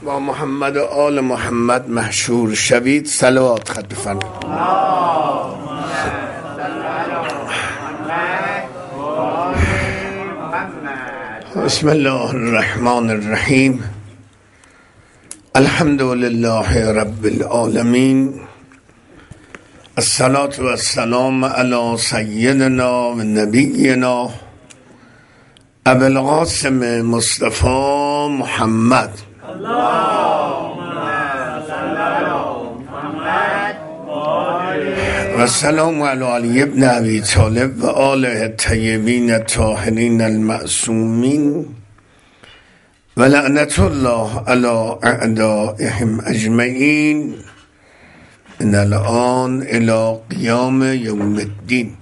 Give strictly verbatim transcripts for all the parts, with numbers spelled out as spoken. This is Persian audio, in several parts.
با محمد و آل محمد محشور شوید. صلوات خط بفرمایید. بسم الله الرحمن الرحیم. الحمد لله رب العالمین. الصلاة و السلام علی سیدنا و نبینا ابو القاسم مصطفی محمد و السلام علی علی ابن ابی طالب و آله الطیبین الطاهرین المعصومین و لعنت الله علی اعدائهم اجمعین من الان الی قیام یوم الدین.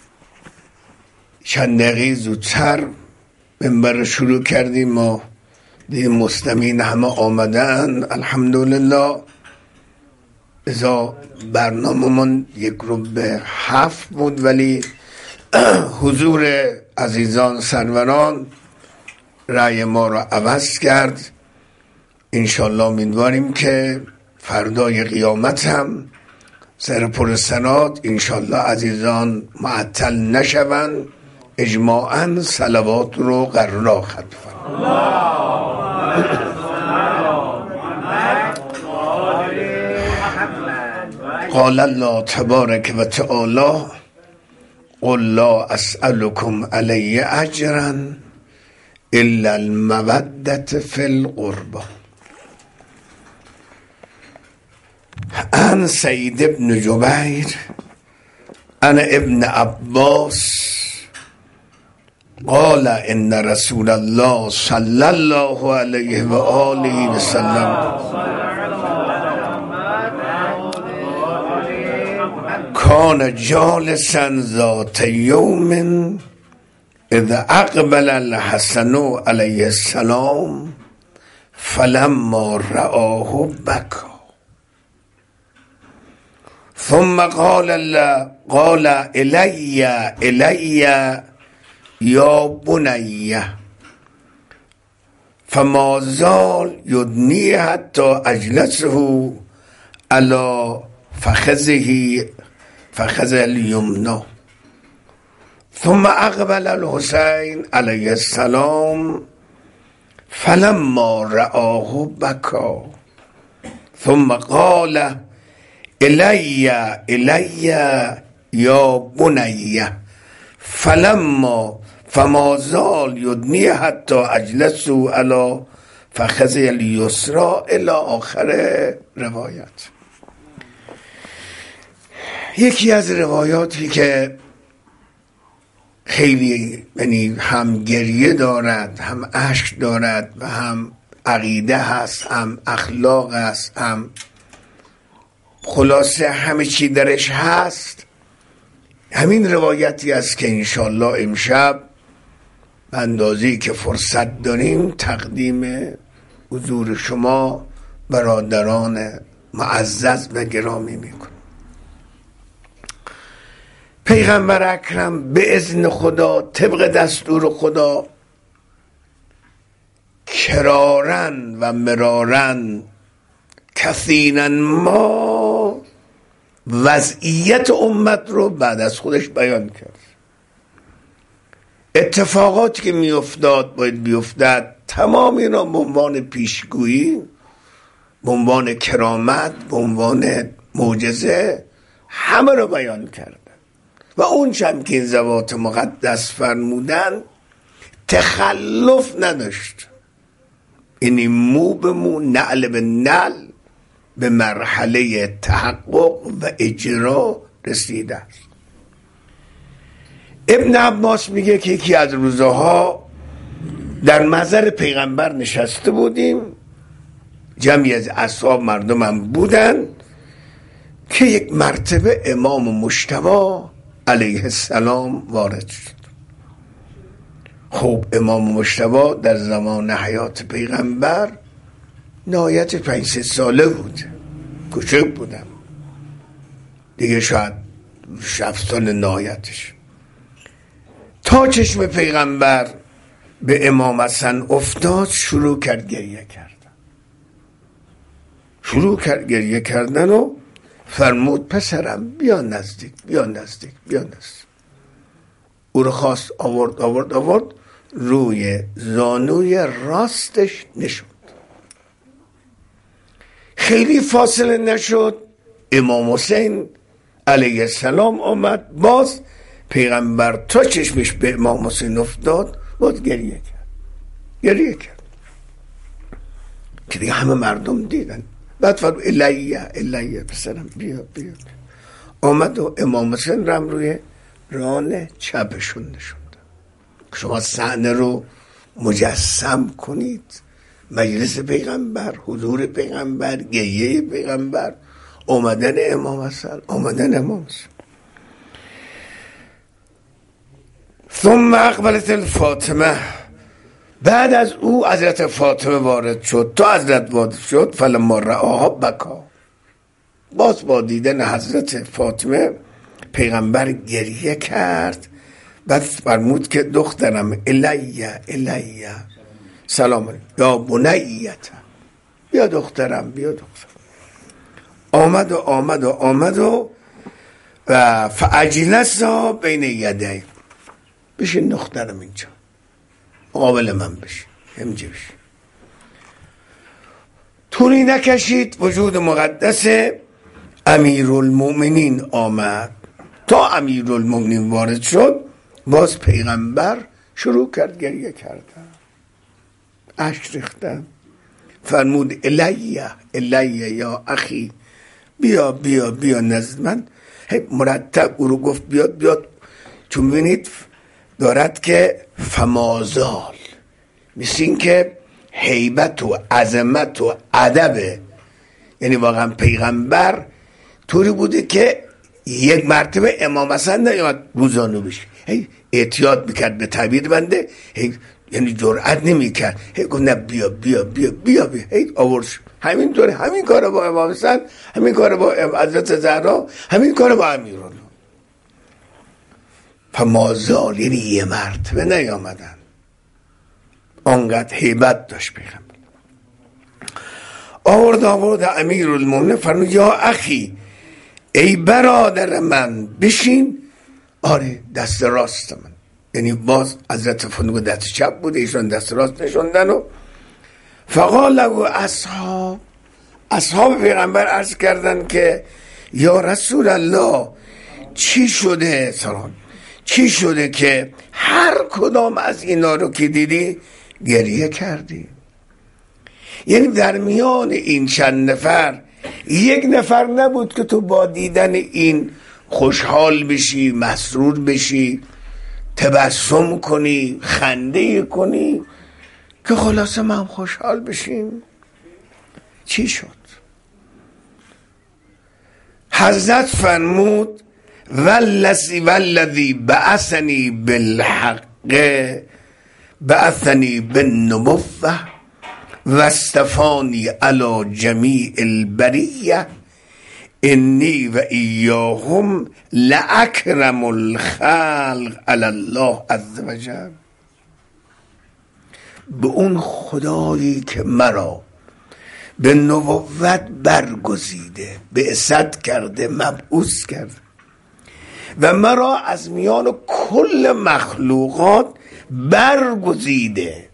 چند دقیقه زودتر منبر شروع کردیم، ما دیگه مستمعین همه آمدن الحمدلله. ازا برنامه من یک رو به هفت بود، ولی حضور عزیزان سروران رأی ما رو عوض کرد. انشالله امیدواریم که فردای قیامت هم سر پر سناد انشالله عزیزان معطل نشوند، اجماعاً صلوات رو قرار خط قال الله تبارک و تعالی قل لا اسألكم علی اجرا الا المودة فی القربى. عن سعید ابن جبیر عن ابن عباس قال ان رسول الله صلی الله علیه و آله و سلم کان جالسا ذات یوم اذا اقبل الحسن علیه السلام فلما رآه بکى ثم قال الله قال الی الی یا بنی فما زال یدنی حتی اجلسه علی فخذه فخذ الیمنا ثم اقبل الحسین علیه السلام فلما رآه بکى ثم قال الی الی یا بنی فلما فما زال یدنی حتی اجلسوا علی فخذ الیسرا الی آخر روایت. یکی از روایاتی که خیلی یعنی هم گریه دارد، هم اشک دارد و هم عقیده هست، هم اخلاق هست، هم خلاصه همه چی درش هست، همین روایتی است که انشالله امشب به اندازه‌ای که فرصت داریم تقدیم حضور شما برادران معزز و گرامی میکنم. پیغمبر اکرم به اذن خدا طبق دستور خدا کرارن و مرارن کثیرا ما وضعیت امت رو بعد از خودش بیان کرد. اتفاقاتی که می افتاد باید بیفتد تمام اینا به عنوان پیشگویی، به عنوان کرامت، به عنوان معجزه همه رو بیان کرد و اون چم که این ذوات مقدس فرمودن تخلف نداشت. اینی مو به مو، نعل به نعل به مرحله تحقق و اجرا رسیده است. ابن عباس میگه که یکی از روزها در محضر پیغمبر نشسته بودیم، جمعی از اصحاب مردم هم بودن که یک مرتبه امام مجتبی علیه السلام وارد شد. خب امام مجتبی در زمان حیات پیغمبر نهایت پنج سه ساله بود، کوچک بودم دیگه، شاید شفت سال نهایتش. تا چشم پیغمبر به امام حسن افتاد شروع کرد گریه کرد. شروع کرد گریه کردن و فرمود پسرم بیا نزدیک بیا نزدیک بیا نزدیک. او رو خواست آورد آورد آورد روی زانوی راستش نشد. خیلی فاصله نشد امام حسین علیه السلام آمد. باز پیغمبر تا چشمش به امام حسین افتاد باز گریه کرد گریه کرد که دیگه همه مردم دیدن. بعد فرمود الیه الیه پسرم بیا بیا. آمد و امام حسین رم روی ران چپشون نشوند. شما صحنه رو مجسم کنید، مجلس پیغمبر، حضور پیغمبر، گریه پیغمبر، آمدن امام حسن آمدن امام حسین. ثم اقبلت الفاطمه، بعد از او حضرت فاطمه وارد شد. تا حضرت وارد شد فلما رآها بکا، باز با دیدن حضرت فاطمه پیغمبر گریه کرد. بعد فرمود که دخترم الیه الیه سلام علیکم یا بنیت، بیا دخترم بیا دخترم. آمد و آمد و آمد و و فاجلسا بین یدی، بشین دخترم اینجا مقابل من بشین همینجا بشین. طولی نکشید وجود مقدس امیرالمؤمنین آمد. تا امیرالمؤمنین وارد شد باز پیغمبر شروع کرد گریه کردن، اشک ریختن. فرمود الیه الیه یا اخی، بیا بیا بیا نزد من. مرتب او رو گفت بیاد بیاد، چون ببینید دارد که فمازال، مثل این که هیبت و عظمت و ادب، یعنی واقعا پیغمبر طوری بوده که یک مرتبه امام حسن نیاد روزانو بشه، هی احتیاط میکرد به تعبیر بنده، هی یعنی جرأت نمیکرد، هی گفت نه بیا بیا بیا بیا بیا، هی آورد. همین طور همین کار با امام حسن، همین کار با حضرت زهرا، همین کار با امیرالله. فمازال یعنی یه مرتبه نیامدن، آنقدر هیبت داشت پیغمبر. آورد آورد امیرالمومنین فرمود یا اخی، ای برادر من بشین. آره دست راست من، یعنی باز حضرت فاطمه دست چپ بود، ایشان دست راست نشوندن. و فقال له اصحاب، اصحاب پیغمبر عرض کردن که یا رسول الله چی شده سلام، چی شده که هر کدام از اینا رو که دیدی گریه کردی؟ یعنی در میان این چند نفر یک نفر نبود که تو با دیدن این خوشحال بشی، مسرور بشی، تبسم کنی، خنده کنی که خلاصه ما هم خوشحال بشیم؟ چی شد؟ حضرت فرمود والذی والذی بعثنی بالحق بعثنی بالنبوة واصطفانی علی جمیع البریة انی و ایاهم لاکرم الخلق علی الله عز وجل. به اون خدایی که مرا به نبوت برگزیده، بعثت کرده، مبعوث کرده و مرا از میان کل مخلوقات برگزیده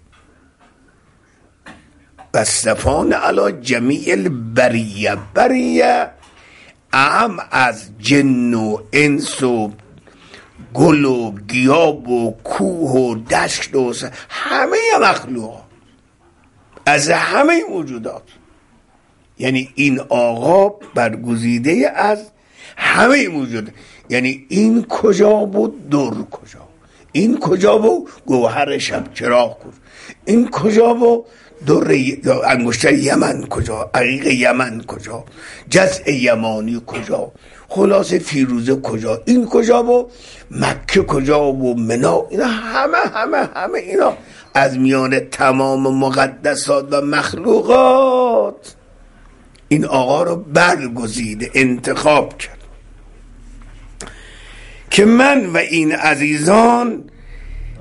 و استفان علی جمیع البریه، بریه اهم از جن و انس و گل و گیاب و کوه و دشت و همه مخلوقات، از همه موجودات. یعنی این آقا برگزیده از همه موجود. یعنی این کجا بود؟ در کجا؟ این کجا بود؟ گوهر شب چراغ کجا؟ این کجا بود؟ در انگشتر یمن کجا؟ عقیق یمن کجا؟ جزع یمانی کجا؟ خلاص فیروزه کجا؟ این کجا بود؟ مکه کجا و منا؟ اینا همه همه همه اینا از میان تمام مقدسات و مخلوقات این آقا رو برگزیده، انتخاب کرد که من و این عزیزان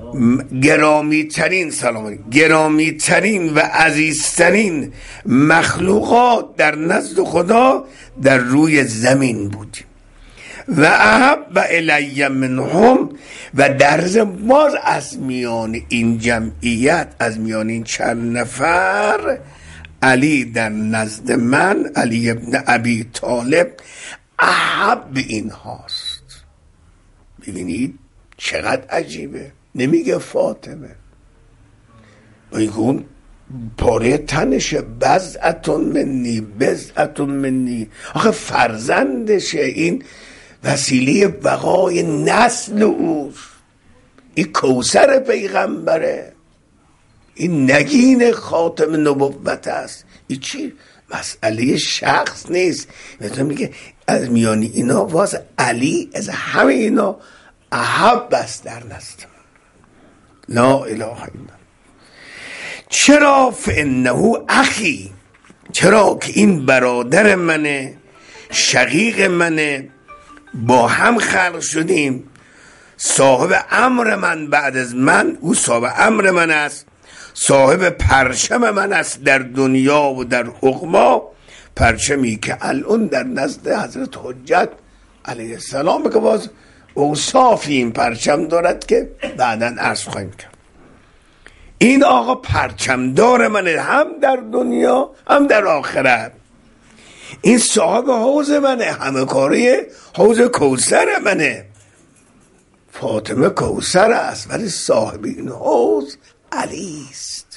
گرامی ترین سلام گرامی ترین و عزیزترین مخلوقات در نزد خدا در روی زمین بودیم و احب الی منهم و در باز از میان این جمعیت، از میان این چند نفر، علی در نزد من، علی ابن ابی طالب احب این هاست. ببینید چقدر عجیبه، نمیگه فاطمه، میگون پاره تنشه، بضعتون منی بضعتون منی، آخه فرزندشه، این وسیله بقای نسل اوست، این کوثر پیغمبره، این نگین خاتم نبوت است. این چی؟ مسئله شخص نیست. مثلا میگه از میانی اینا واس علی از همه اینا احب است در نزد من. لا اله الا الله. چرا؟ فانه اخی، چرا که این برادر منه، شقیق منه، با هم خلق شدیم، صاحب امر من بعد از من، او صاحب امر من است، صاحب پرچم من است در دنیا و در عقبی، پرچمی که الان در نزد حضرت حجت علیه السلام که باز اوصافی این پرچم دارد که بعداً عرض خواهیم کرد. این آقا پرچمدار منه، هم در دنیا هم در آخرت. این صاحب حوض منه، همه کاری حوض کوثر منه. فاطمه کوثر است ولی صاحب این حوض علی است.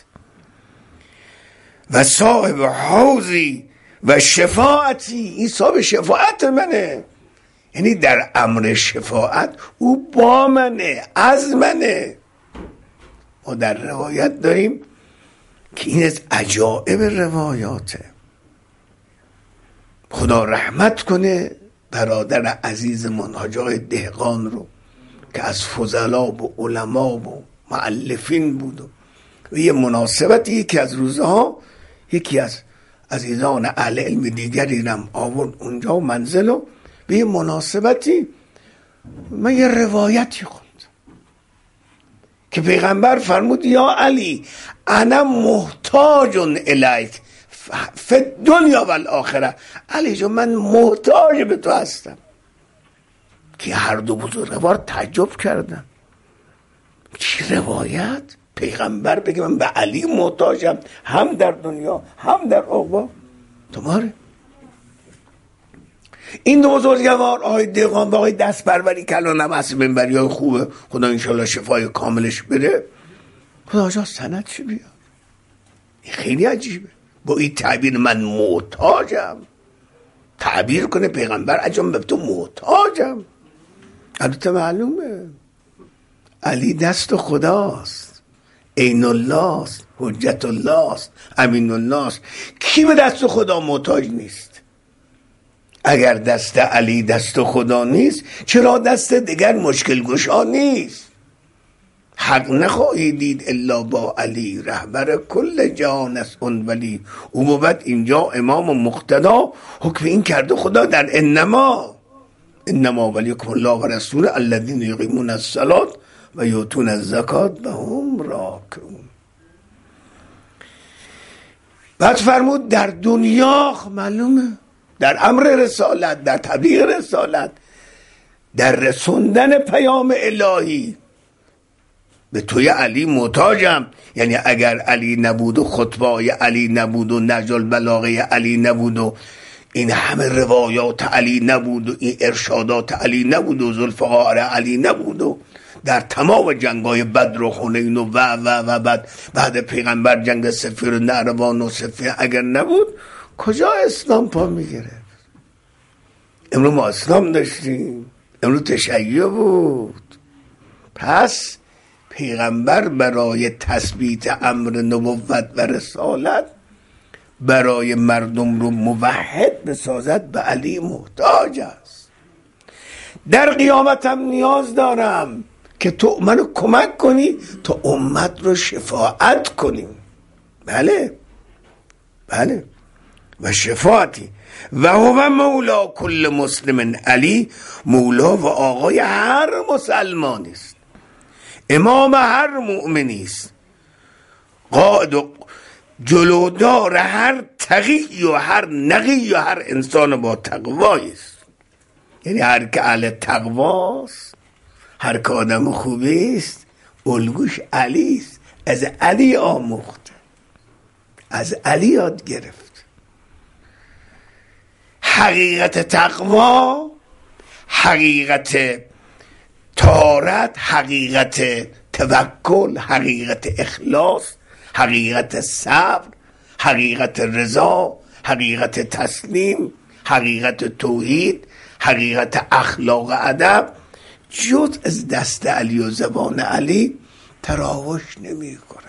و صاحب حوضی و شفاعتی، این صاحب شفاعت منه، یعنی در امر شفاعت او با منه، از منه. ما در روایت داریم که این از عجائب روایاته. خدا رحمت کنه برادر عزیزمون حاجی آقای دهقان رو که از فضلا و علما و مؤلفین بود و یه مناسبتی یکی از روزها یکی از عزیزان اهل علم دیگری رم آورد اونجا و منزل و به یه مناسبتی من یه روایتی خوند که پیغمبر فرمود یا علی انا محتاج الیک فی دنیا و الاخره. علی جان من محتاج به تو هستم. که هر دو بزرگوار تعجب کردن، چی روایت؟ پیغمبر بگه من به علی محتاجم هم در دنیا هم در عقبی. تماره این دو بزرگوار آقای دهقان و آقای دست پروری که الان هم اصل منبری های خوبه، خدا انشالله شفای کاملش بده، خدا جا سند چی بیاد. این خیلی عجیبه، با این تعبیر من محتاجم تعبیر کنه پیغمبر عجب به تو محتاجم. البته معلومه علی دست خداست، عین الله است، حجت الله است، امین الله است. کی به دست خدا محتاج نیست؟ اگر دست علی دست خدا نیست چرا دست دیگر مشکل گشا نیست؟ حق نخواهی دید الا با علی، رهبر کل جهان است اون ولی. او بود اینجا امام و مقتدا، حکم این کرده خدا در انما انما ولیکم الله و رسول الذین یقیمون الصلاة و یؤتون الزکات و هم راکعون. بعد فرمود در دنیا معلومه در امر رسالت، در تبلیغ رسالت، در رسوندن پیام الهی به توی علی محتاجم. یعنی اگر علی نبود و خطبای علی نبود و نهج البلاغه علی نبود و این همه روایات علی نبود و این ارشادات علی نبود و ذوالفقار علی نبود و در تمام جنگای بدر و حنین و و و و بعد بعد پیغمبر جنگ صفین و نهروان و صفین اگر نبود کجا اسلام پا میگرفت؟ امروز ما اسلام داشتیم، امروز تشیع بود. پس پیغمبر برای تثبیت امر نبوت و رسالت، برای مردم رو موحد بسازد به علی محتاج است. در قیامت هم نیاز دارم که تو منو کمک کنی تا امت رو شفاعت کنیم. بله بله و شفاعتی و هو مولا کل مسلم، علی مولا و آقای هر مسلمانی است. امام هر مؤمنی است، قائد و جلودار هر تقی و هر نقی و هر انسان با تقوایی است. یعنی هر که اهل تقواست، هر که آدم خوبی است، الگوش علی است. از علی آموخته، از علی یاد گرفت. حقیقت تقوا، حقیقت طهارت، حقیقت توکل، حقیقت اخلاص، حقیقت صبر، حقیقت رضا، حقیقت تسلیم، حقیقت توحید، حقیقت اخلاق ادب جز از دست علی و زبان علی تراوش نمی کند.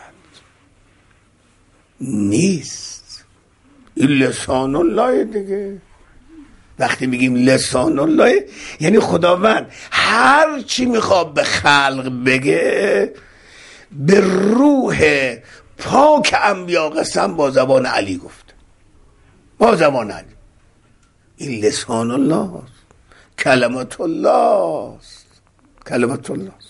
نیست. این لسان الله دیگه. وقتی میگیم لسان الله یعنی خداوند هر چی میخواد به خلق بگه به روح پاک انبیا قسم با زبان علی گفت، با زبان علی. این لسان الله است، کلمت الله است، کلمت الله است.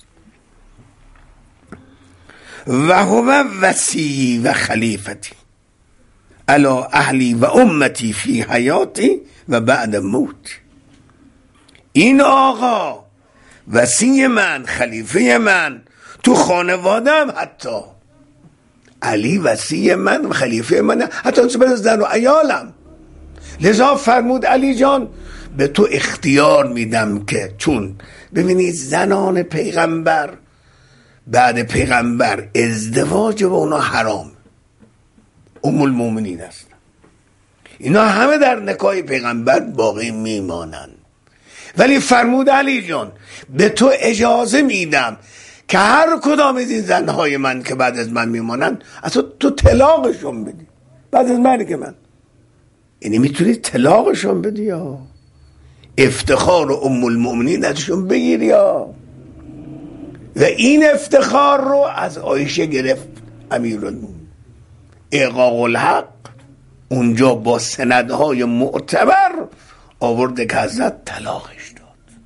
و هو وصی و خلیفتی علی اهلی و امتی فی حیاتی و بعد موت. این آقا وصی من، خلیفه من تو خانوادم، حتی علی وصی من و خلیفه من، حتی نسبت زن و عیالم. لذا فرمود علی جان به تو اختیار میدم که چون ببینید زنان پیغمبر بعد پیغمبر ازدواج با اونا حرام، ام المؤمنین هستن، اینا همه در نکاح پیغمبر باقی میمانند. ولی فرمود علی جان به تو اجازه میدم که هر کدام از این زنهای من که بعد از من میمانند اصلا تو طلاقشون بدی بعد از مرگ من. یعنی میتونی طلاقشون بدی یا افتخار ام المؤمنین ازشون بگیری یا. و این افتخار رو از عایشه گرفت امیرالمومنین. احقاق الحق اونجا با سندهای معتبر آورده که حضرت طلاقش داد.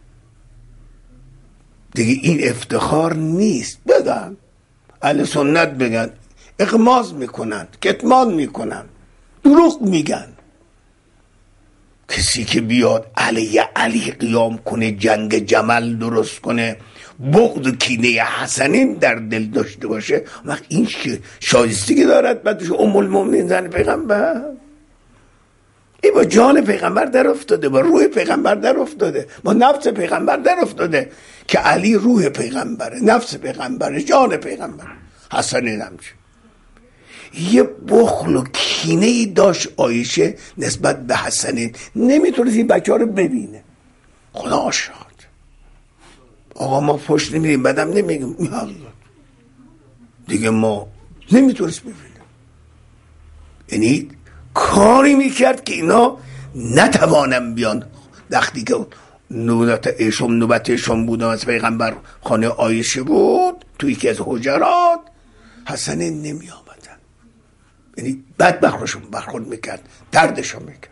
دیگه این افتخار نیست. بگن اهل سنت بگن اغماض میکنن، کتمان میکنن، دروغ میگن. کسی که بیاد علی علی قیام کنه، جنگ جمل درست کنه، بغض و کینه حسنین در دل داشته باشه، وقت این شایستگی دارد بعدش ام المؤمنین زن پیغمبر؟ این با جان پیغمبر در افتاده، با روح پیغمبر در افتاده، با نفس پیغمبر در افتاده که علی روح پیغمبره، نفس پیغمبره، جان پیغمبر. حسنین همچه یه بخل و کینه‌ای داشت عایشه نسبت به حسنین، نمیتونست این بچه ها رو ببینه. خدا شاد آقا ما پشت نمیریم بعدم نمیگیم دیگه، ما نمیتونست ببینه. یعنی کاری میکرد که اینا نتوانم بیان. وقتی که نوبت ایشون نوبت ایشون بود از پیغمبر خانه عایشه بود توی یکی از حجرات، حسنین نمی آمدن. یعنی بدبختشون برخورد میکرد، دردشون میکرد.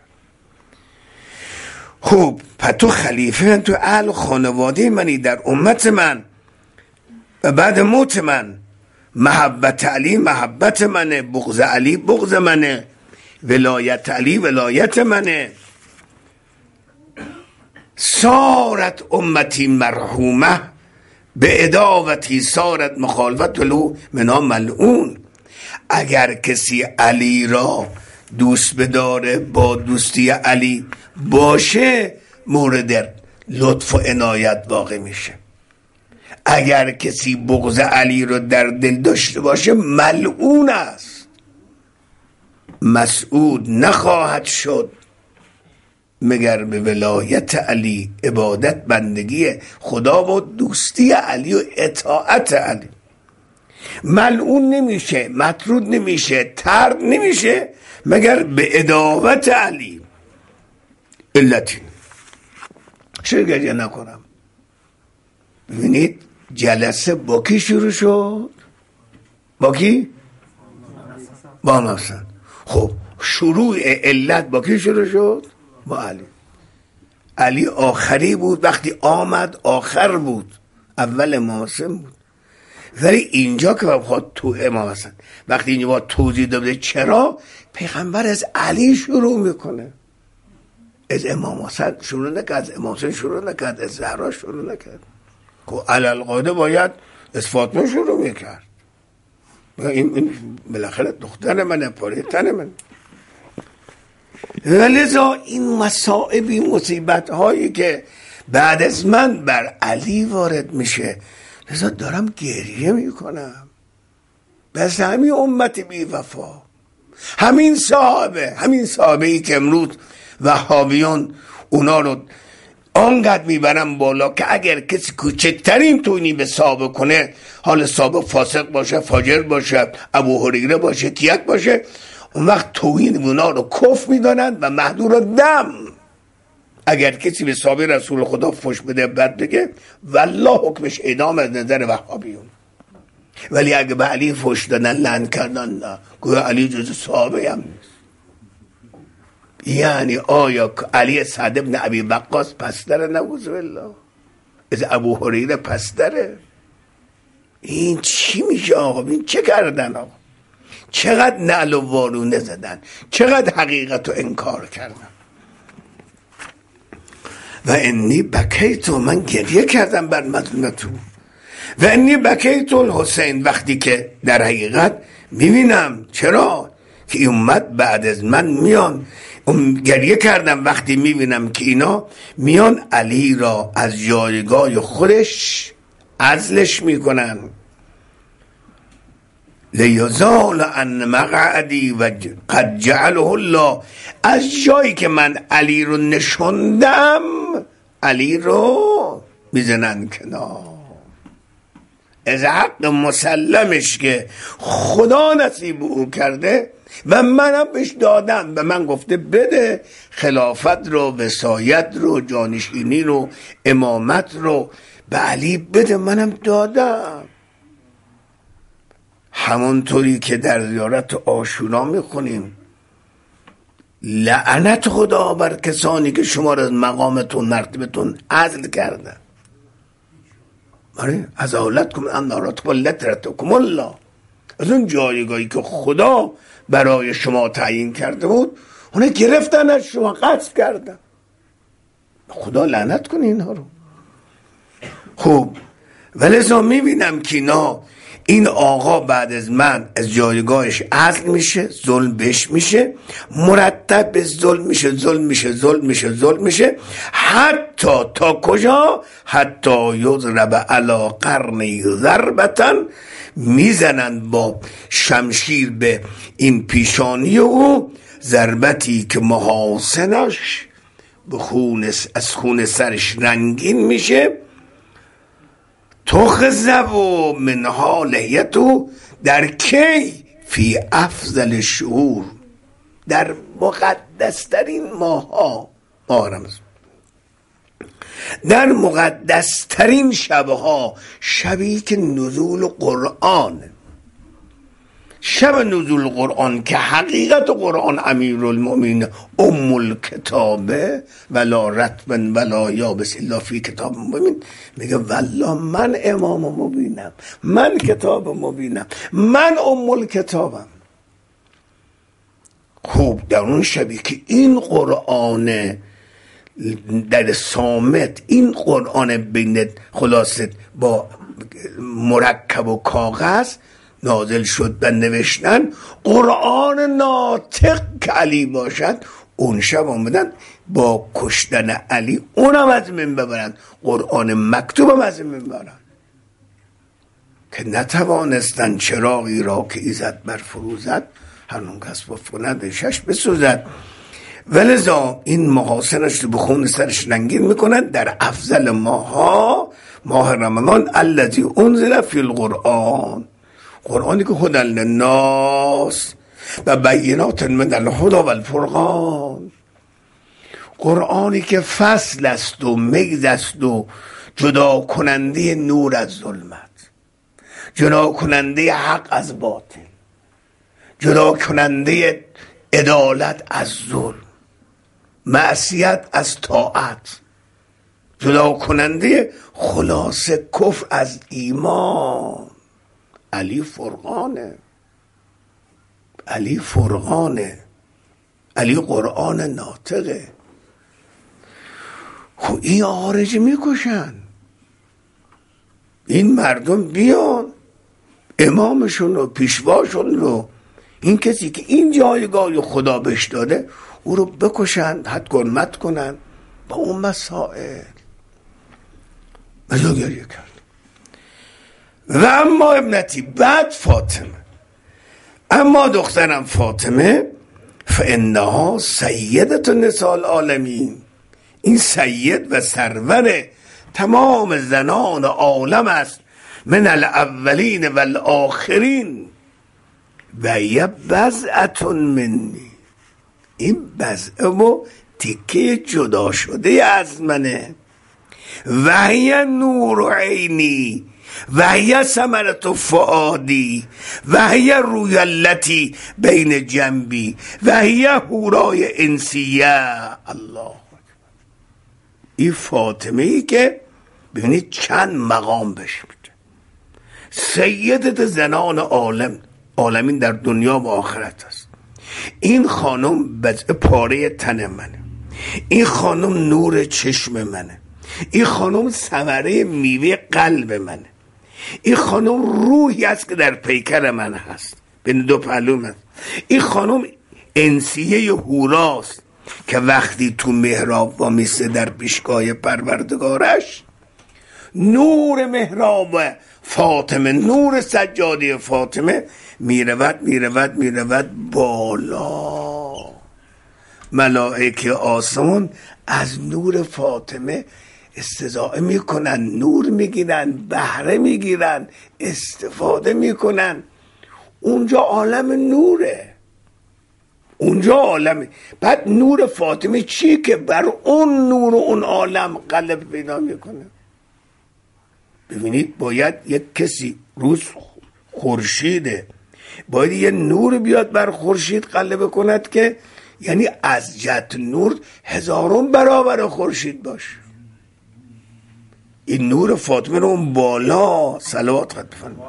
خوب پس تو خلیفه من، تو اهل خانواده منی در امت من و بعد موت من. محبت علی محبت منه، بغض علی بغض منه، ولایت علی ولایت منه. سارت امتی مرحومه به اداوتی سارت مخالفت ولو منا ملعون. اگر کسی علی را دوست بداره، با دوستی علی باشه، مورد لطف و عنایت واقع میشه. اگر کسی بغض علی رو در دل داشته باشه ملعون است، مسعود نخواهد شد مگر به ولایت علی، عبادت بندگی خدا و دوستی علی و اطاعت علی. ملعون نمیشه، مطرود نمیشه، طرد نمیشه مگر به عداوت علی. علتی چرا گریه نکنم؟ ببینید جلسه با کی شروع شد؟ با کی؟ با محسن. خب شروع علت با کی شروع شد؟ با علی. علی آخری بود، وقتی آمد آخر بود، اول محسن بود. ولی اینجا که بخواد تو امام حسن وقتی اینجا با توضیح داده چرا پیغمبر از علی شروع میکنه، از امام حسن شروع نکرد، از امام حسن شروع نکرد، از زهرا شروع نکرد. که علالقاعده باید از فاطمه شروع میکرد. این, این بالاخره دختر منه، پاره تن من. ولذا این مصائب، این مصیبت هایی که بعد از من بر علی وارد میشه، لذا دارم گریه میکنم. بس همین امت بی وفا، همین صحابه، همین صحابه ای که امروز وهابیون اونا رو آنقدر میبرن بالا که اگر کسی کوچکترین توینی به صحابه کنه، حال صحابه فاسق باشه، فاجر باشه، ابو هریره باشه، کیک باشه، اون وقت توهین اونا رو کفر میدانند و محدور دم. اگر کسی به صحابه رسول خدا فحش بده بد بگه، والله حکمش اعدام از نظر وهابیون. ولی اگه به علی فحش دادن، لعن کردن، نه گویا علی جز صحابه هم نیست. یعنی آیا علی سعد ابن ابی وقاص پستره؟ نعوذ بالله. از ابو هریره پستره؟ این چی میشه آقا؟ این چه کردن آقا؟ چقدر نعل و وارونه زدن، چقدر حقیقت رو انکار کردن. و انی بکیتو، من گریه کردم بر مظلومتو. و انی بکیتو الحسین، وقتی که در حقیقت میبینم چرا که این امت بعد از من میان، گریه کردم وقتی میبینم که اینا میان علی را از جایگاه خودش عزلش میکنن. لیزال ان مقعدی و قد جعله الله، از جایی که من علی رو نشوندم علی رو میزنن کنار. از حق مسلمش که خدا نصیب او کرده و منم بهش دادم، به من گفته بده خلافت رو، وصایت رو، جانشینی رو، امامت رو به علی بده، منم دادم. همونطوری که در زیارت عاشورا میخونیم لعنت خدا بر کسانی که شما را از مقامتون، مرتبتون عزل کردن. آره، ازالتکم ان ناراتکم لترتکم الله، از اون جایگاهی که خدا برای شما تعیین کرده بود اونه گرفتن از شما، قصد کردن. خدا لعنت کنه اینها رو. خب ولذا میبینم که اینا، این آقا بعد از من از جایگاهش عزل میشه، ظلم بهش میشه، مرتب به ظلم میشه، ظلم میشه، ظلم میشه، ظلم میشه، حتی تا کجا؟ حتی یضرب علی قرنی ضربتن، میزنن با شمشیر به این پیشانی او ضربتی که محاسنش به خون، از خون سرش رنگین میشه. تخذب و منها لحیتو، در کی؟ فی افضل شهور، در مقدسترین ماها، ماه رمضان، در مقدسترین شبها، شبی که نزول قرآن، شب نزول قرآن که حقیقت قرآن امیرالمؤمنین ام الکتابه ولا رطب ولا یابس الا فی کتاب مبین، میگه والله من امام مبینم، من کتاب مبینم، من ام الکتابم. خوب در اون شبی که این قرآن در صامت، این قرآن بین خلاصت با مرکب و کاغذ نازل شد و نوشتن، قرآن ناطق که علی باشد، اون شب آمدن با کشتن علی اونم از من ببرن، قرآن مکتوبم از من ببرن، که نتوانستن چراغی را که ایزد بر فروزد هرون کس با فند شش بسوزد. ولذا این محاسنش رو به خون سرش رنگین میکنن در افضل ماها، ماه رمضان، الذی انزل فی القرآن، قرآنی که هدی للناس و بینات من الهدی و الفرقان، قرآنی که فصل است و میز است و جدا کننده نور از ظلمت، جدا کننده حق از باطل، جدا کننده عدالت از ظلم، معصیت از طاعت، جدا کننده خلاصه کفر از ایمان. علی فرقانه، علی فرقانه، علی قرآن ناطقه. خب این آرج میکشن، این مردم بیان امامشون و پیشواشون رو، این کسی که این جایگاه خدا بهش داده او رو بکشن، حد کنمت کنن با اون مسائل. مجا گریه کرد. و اما ابنتی، بعد فاطمه، اما دخترم فاطمه فانها سیدة نساء العالمین، این سید و سرور تمام زنان عالم است، من الاولین و الاخرین و یه بضعة منی، این بضعه و تیکه جدا شده از منه. و هی نور عینی و هی ثمرة فؤادی و هی روی التی بین جنبی و هی حورای انسیه. الله، این فاطمه ای که ببینید چند مقام بهش میده، سیدت زنان عالم عالمین در دنیا و آخرت است. این خانم بضع پاره تن منه، این خانم نور چشم منه، این خانم ثمره میوه قلب منه، این خانم روحی است که در پیکر من هست، بین دو پهلو من. این خانم انسیه حوراست که وقتی تو محراب وامیسته در پیشگاه پروردگارش، نور محراب فاطمه، نور سجاده فاطمه میرود میرود میرود بالا. ملائکه آسمان از نور فاطمه استضاءه میکنن، نور میگیرن، بهره میگیرن، استفاده میکنن. اونجا عالم نوره، اونجا عالم. بعد نور فاطمه چی که بر اون نور و اون عالم غلبه پیدا میکنه. ببینید باید یک کسی روز خورشیده، باید یه نور بیاد بر خورشید غلبه کند که یعنی از جهت نور هزارون برابر خورشید باشه. این نور فاطمه رو اون بالا صلوات خط بفرمایید.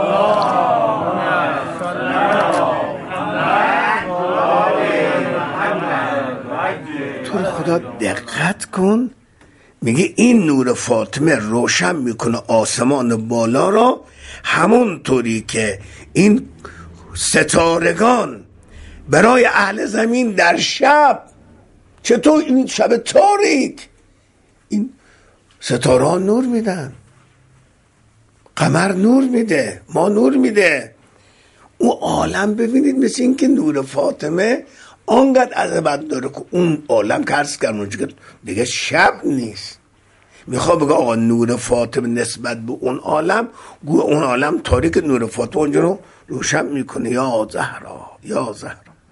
تو خدا دقت کن، میگه این نور فاطمه روشن میکنه آسمان بالا را، همون طوری که این ستارگان برای اهل زمین در شب، چطور این شب تاریک این ستاره ها نور میدن، قمر نور میده، ما نور میده. اون عالم ببینید مثل این که نور فاطمه آنقدر عظمت داره که اون عالم که عرض کردم اونجا دیگه شب نیست. میخواد بگه آقا نور فاطمه نسبت به اون عالم، گوه اون عالم تاریک، نور فاطمه اونجا رو روشن میکنه. یا زهرا یا زهرا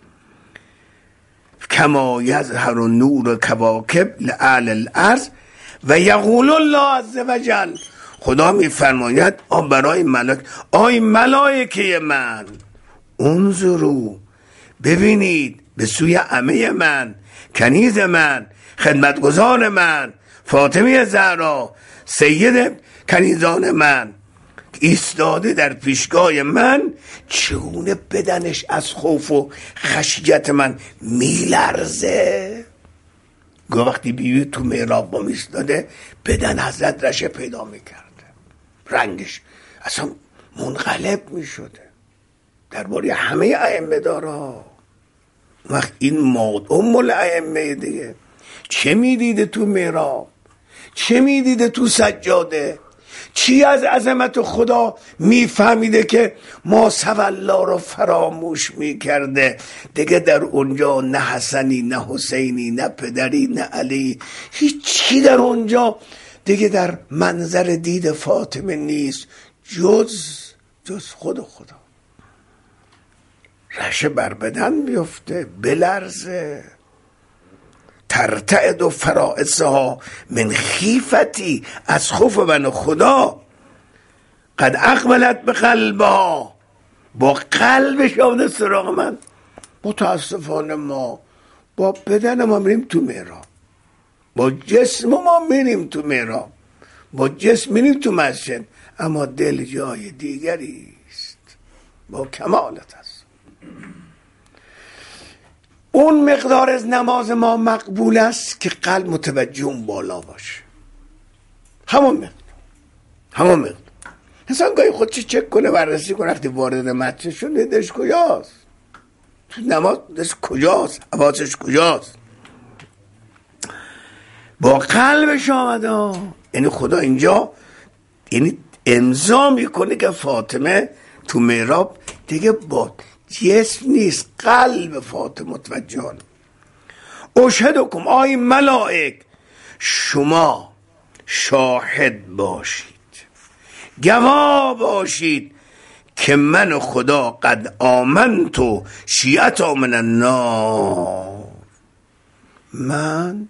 کما یظهر نور کواکب لعل الارض و یقول الله عز وجل، خدا میفرماید آن برای ملائکه، آی ملائکه من، انظروا، ببینید به سوی عمه من، کنیز من، خدمتگزار من، فاطمه زهرا، سید کنیزان من، ایستاده در پیشگاه من، چگونه بدنش از خوف و خشیت من میلرزه. گو وقتی بیوی تو محراب با میستاده بدن حضرت رشه پیدا میکرده، رنگش اصلا منقلب میشده درباره همه ائمه دارا. وقت این ماد ام الائمه دیگه چه میدیده تو محراب، چه میدیده تو سجاده، چی از عظمت خدا میفهمیده که ما سوالا رو فراموش میکرده دیگه. در اونجا نه حسنی نه حسینی نه پدری نه علی، هیچی در اونجا دیگه در منظر دید فاطمه نیست جز جز خود خدا. رشه بر بدن بیفته، بلرزه. ترتعد و فرائصها من خیفتی، از خوف من خدا. قد اقبلت به قلبها، با قلبش آمده سراغ من. متاسفانه ما با بدن ما میریم تو محراب، با جسم ما میریم تو محراب، با جسم میریم تو مسجد، اما دل جای دیگری است. با کمالت است. اون مقدار از نماز ما مقبول است که قلب متوجه اون بالا باشه. همون مقدار همون مقدار انسان گاهی خودش چک کنه، بررسی کنه، وقتی وارد مچه شده دلش کجاست، تو نماز دلش کجاست، حواسش کجاست، با قلبش آمده. یعنی خدا اینجا یعنی امضا میکنه که فاطمه تو محراب دیگه با جسم نیست، قلب فاطمه متوجهان. اشهدکم، آی ملائک شما شاهد باشید، گواه باشید که من خدا قد آمنتو شیعت من النار، من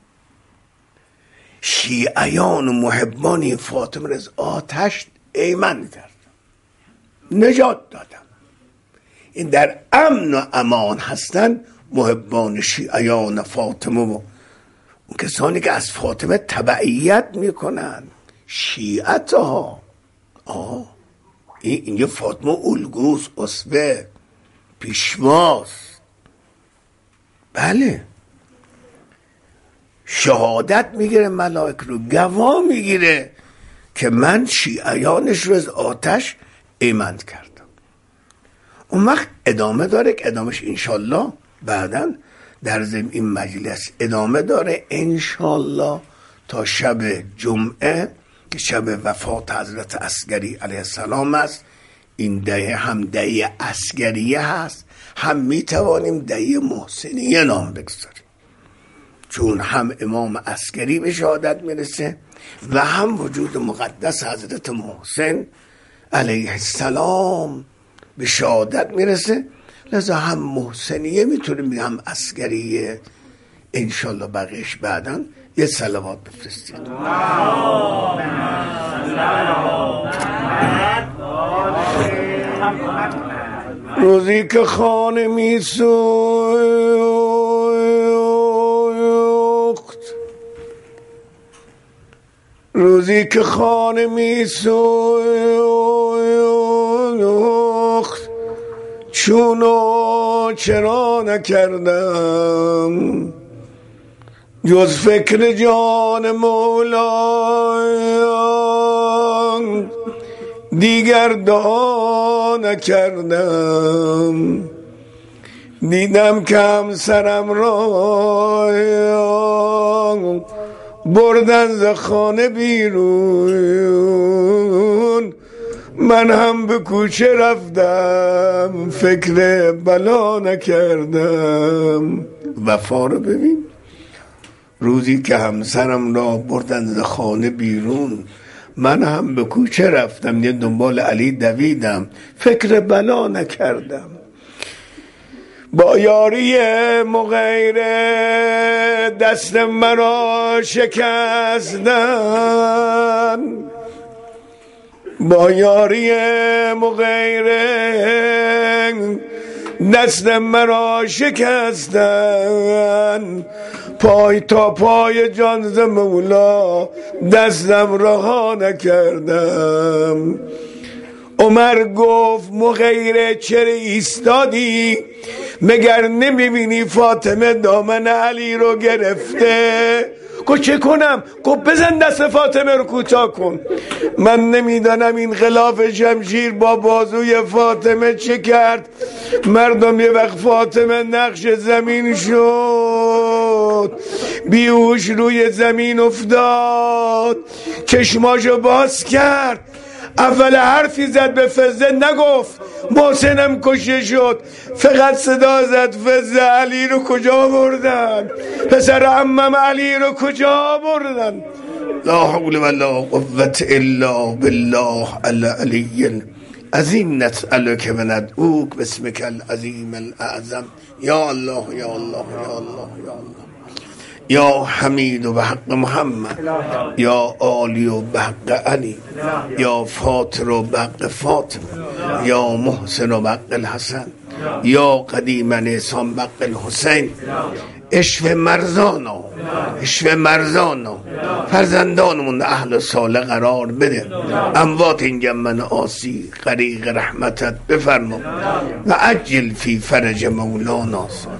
شیعیان و محبانی فاطمه را از آتش ایمن کردم، نجات دادم. این در امن و امان هستن محبان شیعیان فاطمه و اون کسانی که از فاطمه تبعیت میکنن. شیعت ها آه اینجا فاطمه الگوست، اسوه، پیشواست. بله شهادت میگیره، ملائک رو گواه میگیره که من شیعیانش رو از آتش ایمن کردم. اون وقت ادامه داره که ادامهش انشالله بعداً در ضمن این مجلس ادامه داره انشالله تا شب جمعه که شب وفات حضرت عسگری علیه السلام است. این دهه هم دهه عسگریه هست، هم میتوانیم دهه محسنیه نام بگذاریم، چون هم امام عسگری به شهادت میرسه و هم وجود مقدس حضرت محسن علیه السلام به شهادت میرسه. لذا هم محسنیه میتونیم بگیم هم عسگریه. انشالله بقیش بعداً یه صلوات بفرستید. روزی که خانه می سوخت، روزی که خانه می سوخت، چونو چرا نکردم جز فکر جان مولا، دیگر دعا نکردم. دیدم که همسرم را بردن ز خانه بیرون، من هم به کوچه رفتم فکر بلا نکردم. وفا رو ببین، روزی که همسرم را بردن ز خانه بیرون، من هم به کوچه رفتم یه دنبال علی دویدم فکر بلا نکردم. با یاری مغیر دست مرا شکستن، با یاری مغیر دست مرا شکستن، پای تا پای جان ز مولا دستم رها نکردم. عمر گفت مغیره چرا ایستادی، مگر نمیبینی فاطمه دامن علی رو گرفته؟ گفت چه کنم؟ گفت بزن دست فاطمه رو کوتاه کن. من نمیدانم این غلاف شمشیر با بازوی فاطمه چه کرد. مردم یه وقت فاطمه نقش زمین شد، بیهوش روی زمین افتاد، چشماشو باز کرد، اول حرفی زد به فزه نگفت محسنم کشته شد، فقط صدا زد فزه علی رو کجا بردن، پسر عمم علی رو کجا بردن. لا حول ولا قوة الا بالله العلی العظیم. نسألک و ندعوک باسمک العظیم الاعظم. یا الله یا الله یا الله یا الله یا حمید و به حق محمد، یا عالی و به حق علی، یا فاطر و به حق فاطمه، یا محسن و به حق الحسن، یا قدیما احسان بق الحسین اشف مرزانا اشف مرزانا فرزندانمون اهل و صالح قرار بده اموات این من آسی غریق رحمتت بفرما و عجل فی فرج مولانا.